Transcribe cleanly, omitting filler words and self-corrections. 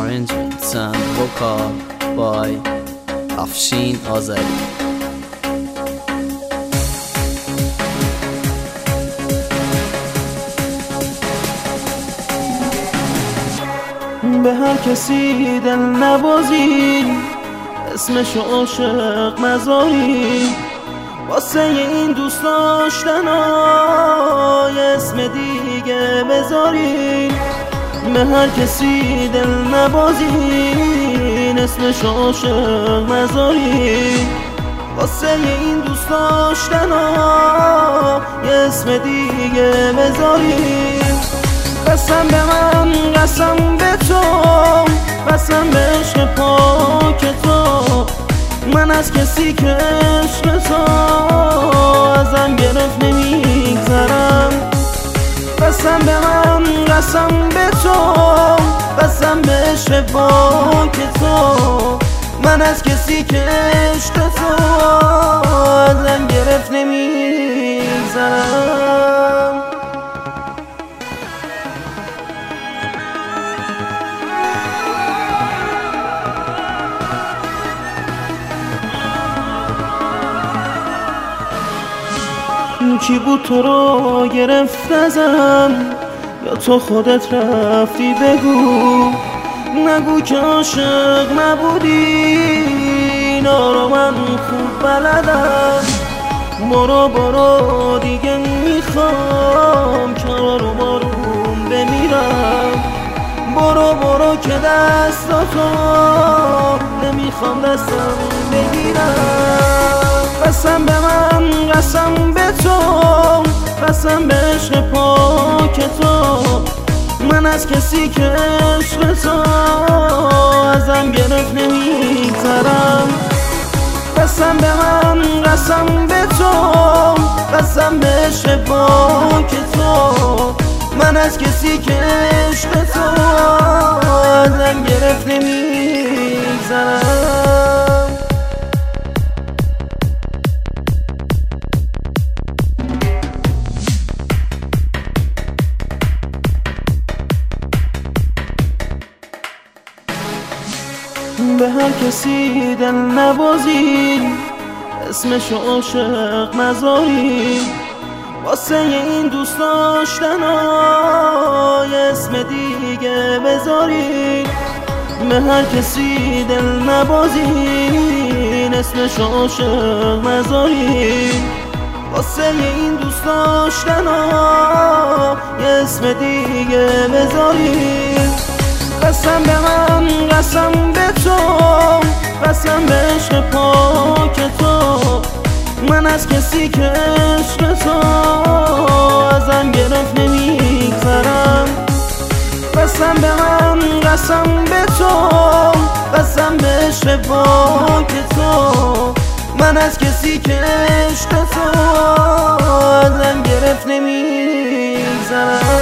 Arrangements and vocal by Afshin Azari. به هر کسی دل نبازی، اسمشو عاشق نذاری، واسه این دوست داشتنای اسم دیگه بذاری. به هر کسی دل نبازی، اسمشو عاشق نذاری، واسه این دوست داشتنای اسم دیگه بذاری. قسم به من، قسم به تو، قسم به عشق پاک تو، من از کسی که عشق تو ازم گرفت نمیگذرم. قسم به من، قسم به تو، قسم به عشق پاک تو، من از کسی که عشق تو ازم گرفت نمیگذرم. کی بود تو رو گرفت ازم، یا تو خودت رفتی؟ بگو نگو که عاشق نبودی، اینا رو من خوب بلدم. برو برو دیگه میخوام که رو بارون بمیرم. برو برو که دستاتو نمیخوام دستم بگیرم. قسم به من، قسم به تو، قسم به عشق پاک تو، من از کسی که عشق تو ازم گرفت نمیگذرم. قسم به من، قسم به تو، قسم به عشق پاک تو، من از کسی که عشق تو ازم گرفت نمیگذرم. به هر کسی دل نبازی، اسمشو عاشق نذاری، واسه این دوست داشتنای اسم دیگه بذاری. به هر کسی دل نبازی، اسمشو عاشق نذاری، واسه این دوست داشتنای اسم دیگه بذاری. قسم به من، قسم به تو، قسم به عشق پاک تو، من از کسی که عشق تو ازم گرفت نمیگذرم. قسم به من، قسم به تو، قسم به عشق پاک تو، من از کسی که عشق تو ازم گرفت نمیگذرم.